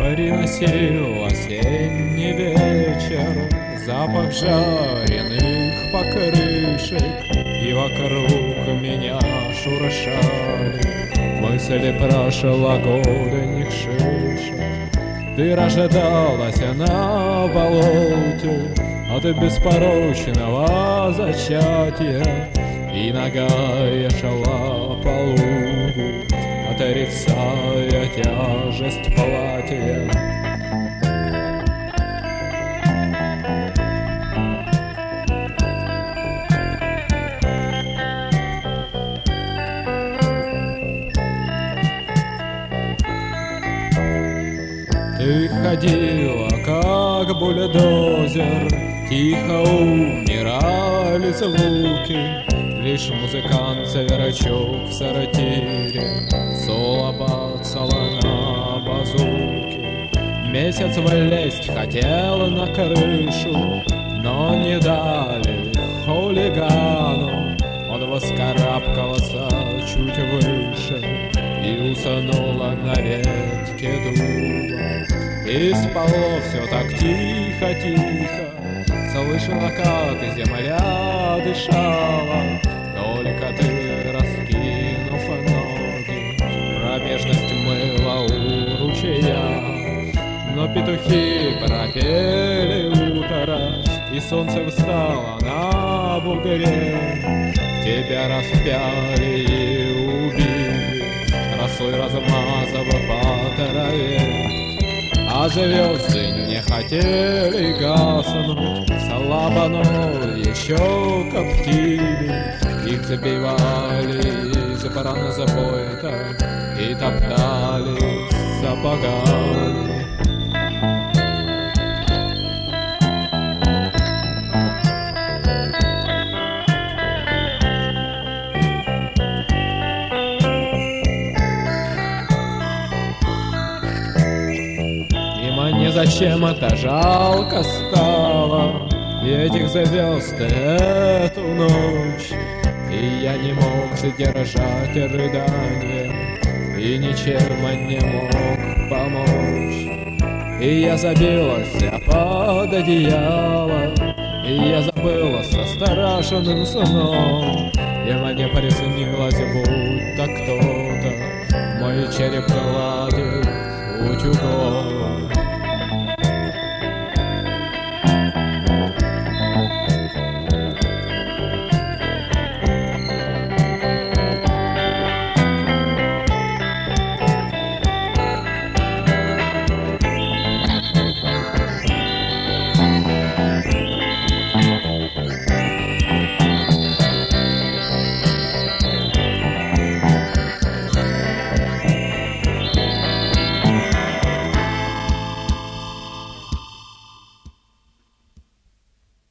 Приносил осенний вечер запах жареных покрышек, и вокруг меня шуршали мысли прошлогодних шишек. Ты рождалась на болоте от беспорочного зачатия, и ногая шла по лугу, отрицая тяжесть платья. Ты ходила, как бульдозер, тихо умирали звуки. Лишь музыкант Сверачок в сортире соло бацала на базуке. Месяц влезть хотел на крышу, но не дали хулигану. Он воскарабкался чуть выше и уснула на ветке дуба. И спало все так тихо-тихо, слышала, как земля дышала. Только ты, раскинув ноги, промежность мыла у ручья. Но петухи пропели утро, и солнце встало на бугре. Тебя распяли и убили, росой размазав по траве. А звезды не хотели гаснуть, слабо, но еще коптили. Их забивали из бронзобойта и топтали сапогами. Мне зачем это жалко стало, этих звезд эту ночь. И я не мог задержать рыдание, и ничем не мог помочь. И я забилась под одеяло, и я забылась страшным сном. И мне приснилось, будто кто-то мой череп гладит утюгом.